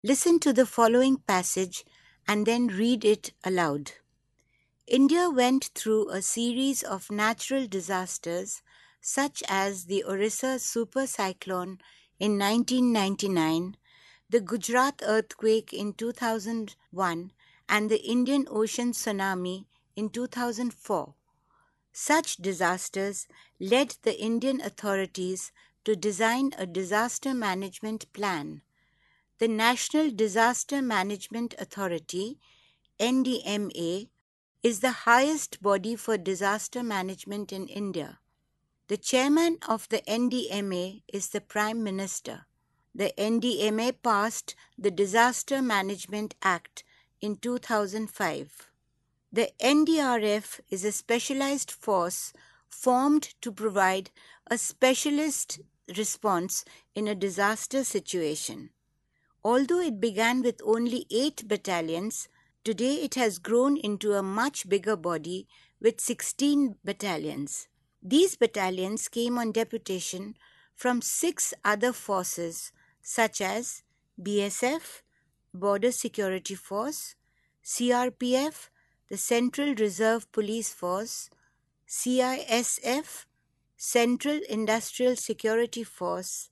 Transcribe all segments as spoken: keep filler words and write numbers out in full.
Listen to the following passage and then read it aloud. India went through a series of natural disasters such as the Orissa super cyclone in nineteen ninety-nine, the Gujarat earthquake in two thousand one, and the Indian Ocean tsunami in two thousand four. Such disasters led the Indian authorities to design a disaster management plan. The National Disaster Management Authority, N D M A, is the highest body for disaster management in India. The chairman of the N D M A is the Prime Minister. The N D M A passed the Disaster Management Act in two thousand five. The N D R F is a specialized force formed to provide a specialist response in a disaster situation. Although it began with only eight battalions, today it has grown into a much bigger body with sixteen battalions. These battalions came on deputation from six other forces such as B S F, Border Security Force, C R P F, the Central Reserve Police Force, C I S F, Central Industrial Security Force,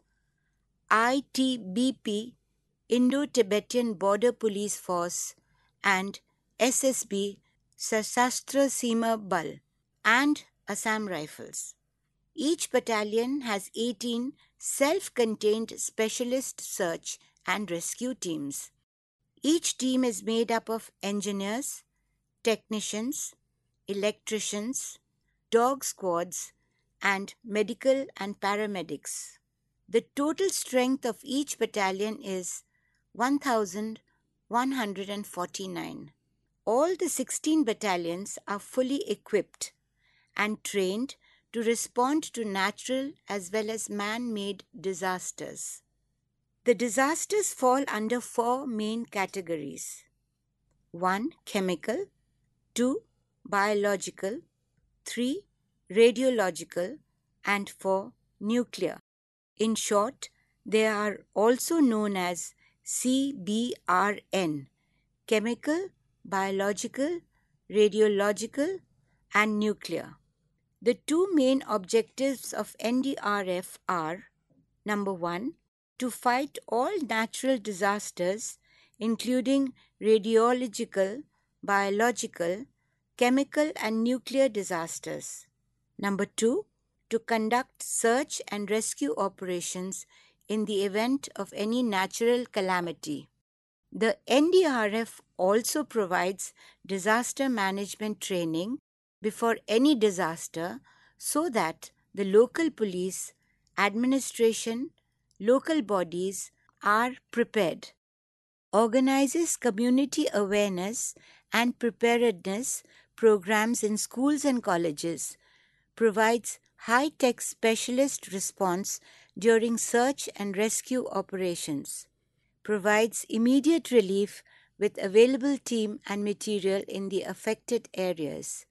I T B P, Indo-Tibetan Border Police Force, and S S B, Sashastra Seema Bal, and Assam Rifles. Each battalion has eighteen self-contained specialist search and rescue teams. Each team is made up of engineers, technicians, electricians, dog squads, and medical and paramedics. The total strength of each battalion is one thousand one hundred forty-nine. All the sixteen battalions are fully equipped and trained to respond to natural as well as man-made disasters. The disasters fall under four main categories. one. Chemical, two. Biological, three. Radiological, and four. Nuclear. In short, they are also known as C B R N, chemical, biological, radiological, and nuclear. The two main objectives of N D R F are: number one, to fight all natural disasters, including radiological, biological, chemical, and nuclear disasters. Number two, to conduct search and rescue operations in the event of any natural calamity. The N D R F also provides disaster management training before any disaster so that the local police, administration, local bodies are prepared. Organizes community awareness and preparedness programs in schools and colleges, provides high-tech specialist response during search and rescue operations, provides immediate relief with available team and material in the affected areas,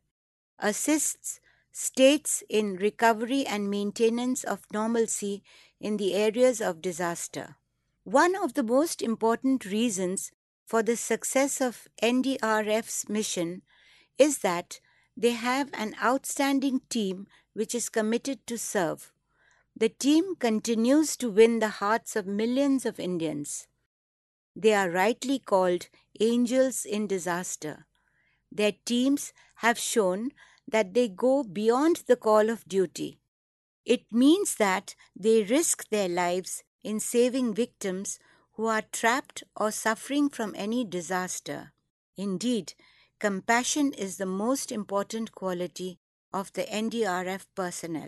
assists states in recovery and maintenance of normalcy in the areas of disaster. One of the most important reasons for the success of N D R F's mission is that they have an outstanding team which is committed to serve. The team continues to win the hearts of millions of Indians. They are rightly called angels in disaster. Their teams have shown that they go beyond the call of duty. It means that they risk their lives in saving victims who are trapped or suffering from any disaster. Indeed, compassion is the most important quality of the N D R F personnel.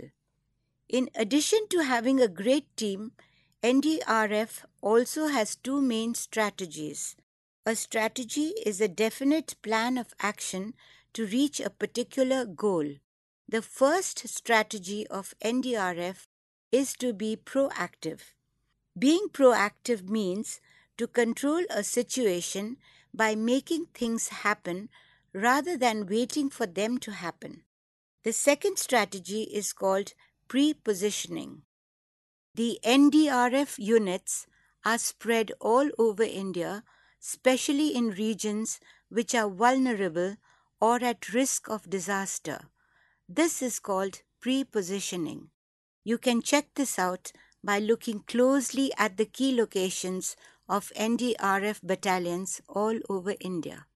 In addition to having a great team, N D R F also has two main strategies. A strategy is a definite plan of action to reach a particular goal. The first strategy of N D R F is to be proactive. Being proactive means to control a situation by making things happen rather than waiting for them to happen. The second strategy is called pre-positioning. The N D R F units are spread all over India, especially in regions which are vulnerable or at risk of disaster. This is called pre-positioning. You can check this out by looking closely at the key locations of N D R F battalions all over India.